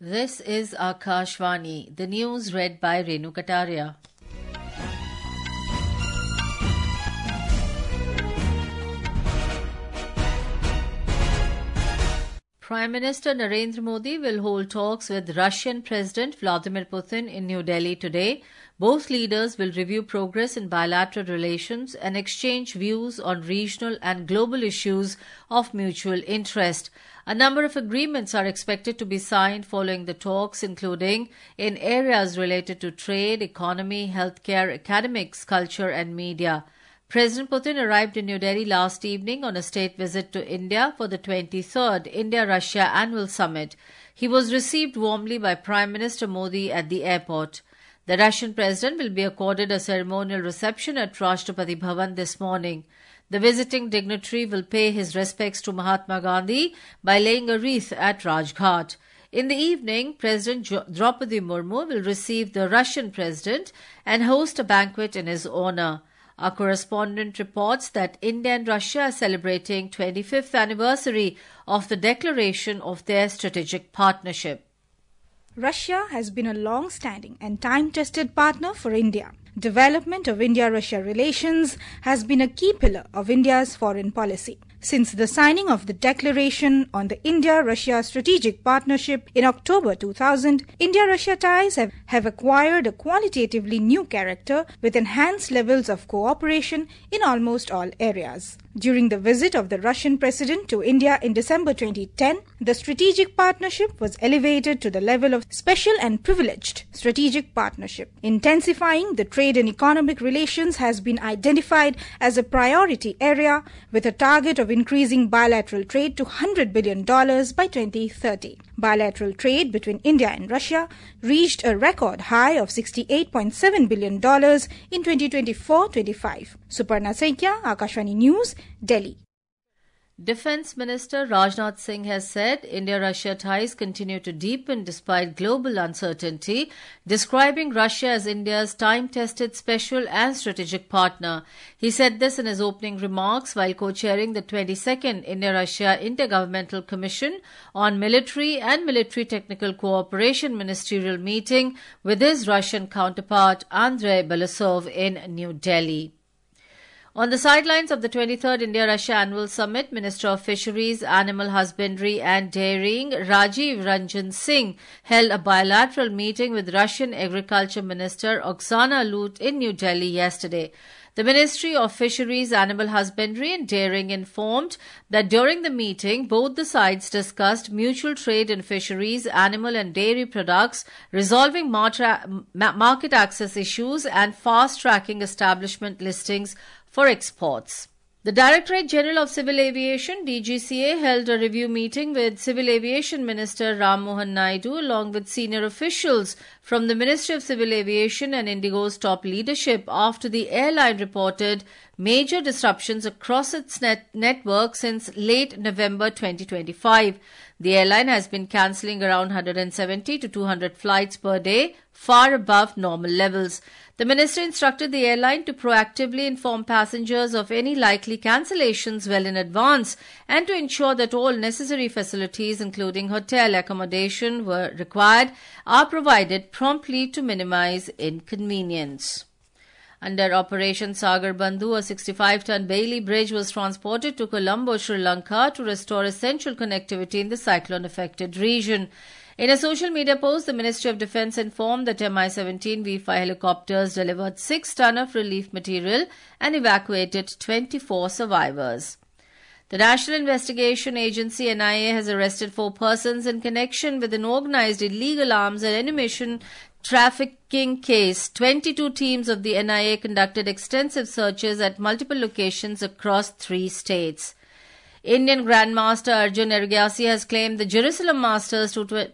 This is Akashvani, the news read by Renu Kataria. Prime Minister Narendra Modi will hold talks with Russian President Vladimir Putin in New Delhi today. Both leaders will review progress in bilateral relations and exchange views on regional and global issues of mutual interest. A number of agreements are expected to be signed following the talks, including in areas related to trade, economy, healthcare, academics, culture and media. President Putin arrived in New Delhi last evening on a state visit to India for the 23rd India-Russia Annual Summit. He was received warmly by Prime Minister Modi at the airport. The Russian president will be accorded a ceremonial reception at Rashtrapati Bhavan this morning. The visiting dignitary will pay his respects to Mahatma Gandhi by laying a wreath at Rajghat. In the evening, President Draupadi Murmu will receive the Russian president and host a banquet in his honor. Our correspondent reports that India and Russia are celebrating 25th anniversary of the declaration of their strategic partnership. Russia has been a long-standing and time-tested partner for India. Development of India-Russia relations has been a key pillar of India's foreign policy. Since the signing of the Declaration on the India-Russia Strategic Partnership in October 2000, India-Russia ties have acquired a qualitatively new character with enhanced levels of cooperation in almost all areas. During the visit of the Russian president to India in December 2010, the strategic partnership was elevated to the level of special and privileged strategic partnership. Intensifying the trade and economic relations has been identified as a priority area with a target of increasing bilateral trade to $100 billion by 2030. Bilateral trade between India and Russia reached a record high of $68.7 billion in 2024-25. Suparna Saikia, Akashvani News, Delhi. Defence Minister Rajnath Singh has said India-Russia ties continue to deepen despite global uncertainty, describing Russia as India's time-tested special and strategic partner. He said this in his opening remarks while co-chairing the 22nd India-Russia Intergovernmental Commission on Military and Military Technical Cooperation ministerial meeting with his Russian counterpart Andrei Belousov in New Delhi. On the sidelines of the 23rd India-Russia Annual Summit, Minister of Fisheries, Animal Husbandry and Dairying Rajiv Ranjan Singh held a bilateral meeting with Russian Agriculture Minister Oksana Lut in New Delhi yesterday. The Ministry of Fisheries, Animal Husbandry and Dairying informed that during the meeting, both the sides discussed mutual trade in fisheries, animal and dairy products, resolving market access issues and fast-tracking establishment listings for exports. The Directorate General of Civil Aviation, DGCA, held a review meeting with Civil Aviation Minister Ram Mohan Naidu along with senior officials from the Ministry of Civil Aviation and Indigo's top leadership after the airline reported major disruptions across its network since late November 2025. The airline has been cancelling around 170 to 200 flights per day, far above normal levels. The minister instructed the airline to proactively inform passengers of any likely cancellations well in advance and to ensure that all necessary facilities, including hotel accommodation, were required, are provided promptly to minimize inconvenience. Under Operation Sagar Bandhu, a 65-ton Bailey bridge was transported to Colombo, Sri Lanka to restore essential connectivity in the cyclone-affected region. In a social media post, the Ministry of Defence informed that Mi-17 V5 helicopters delivered 6 tons of relief material and evacuated 24 survivors. The National Investigation Agency NIA has arrested 4 persons in connection with an organised illegal arms and ammunition trafficking case. 22 teams of the NIA conducted extensive searches at multiple locations across 3 states. Indian Grandmaster Arjun Ergyasi has claimed the Jerusalem Masters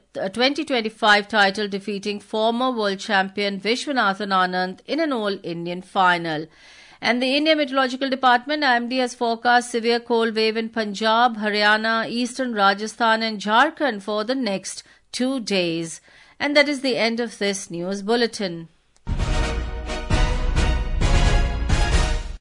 2025 title, defeating former world champion Vishwanathan Anand in an all-Indian final. And the India Meteorological Department, IMD, has forecast severe cold wave in Punjab, Haryana, eastern Rajasthan and Jharkhand for the next 2 days. And that is the end of this news bulletin.